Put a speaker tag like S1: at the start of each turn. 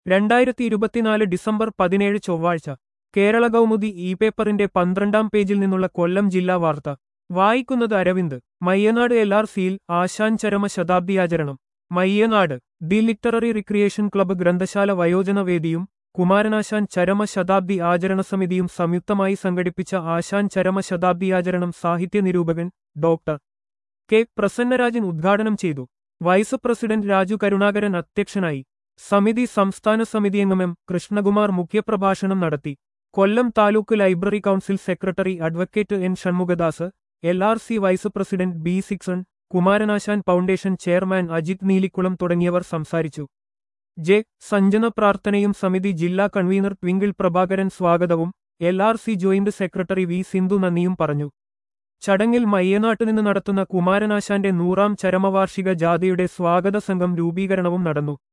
S1: 2024 December 17 ചൊവ്വാഴ്ച കേരള കൗമുദി ഈ പേപ്പറിന്റെ 12-ാം പേജിൽ നിന്നുള്ള കൊല്ലം ജില്ലാ വാർത്ത വായിക്കുന്നത് അരവിന്ദ്. മയ്യനാട് LRCയിൽ ആശാൻ ചരമ ശതാബ്ദിയാചരണം. Mayyanad the literary recreation club ഗ്രന്ഥശാല വയോജന വേദിയും കുമാരനാശാൻ ചരമ ശതാബ്ദി ആചരണ സമിതിയും സംയുക്തമായി സംഘടിപ്പിച്ച ആശാൻ ചരമ ശതാബ്ദിയാചരണം സാഹിത്യ നിരൂപകൻ ഡോക്ടർ കെ പ്രസന്നരാജൻ ഉദ്ഘാടനം ചെയ്തു. വൈസ് പ്രസിഡന്റ് രാജു കരുണാകരൻ അധ്യക്ഷനായി. സമിതി സംസ്ഥാന സമിതിയംഗം എം കൃഷ്ണകുമാർ മുഖ്യപ്രഭാഷണം നടത്തി. Kollam taluk library council secretary advocate N Shanmughadas, LRC vice president B Sixon, Kumaranasan foundation chairman Ajith Neelikkulam തുടങ്ങിയവർ സംസാരിച്ചു. ജെ സഞ്ജന പ്രാർത്ഥനയും സമിതി ജില്ലാ കൺവീനർ ട്വിങ്കിൾ പ്രഭാകരൻ സ്വാഗതവും LRC joint secretary V Sindhu നന്ദിയും പറഞ്ഞു. ചടങ്ങിൽ മയ്യനാട്ടുനിന്ന് നടത്തുന്ന കുമാരനാശാന്റെ 100-ാം ചരമവാർഷിക ജാഥയുടെ സ്വാഗത സംഘം രൂപീകരണവും നടന്നു.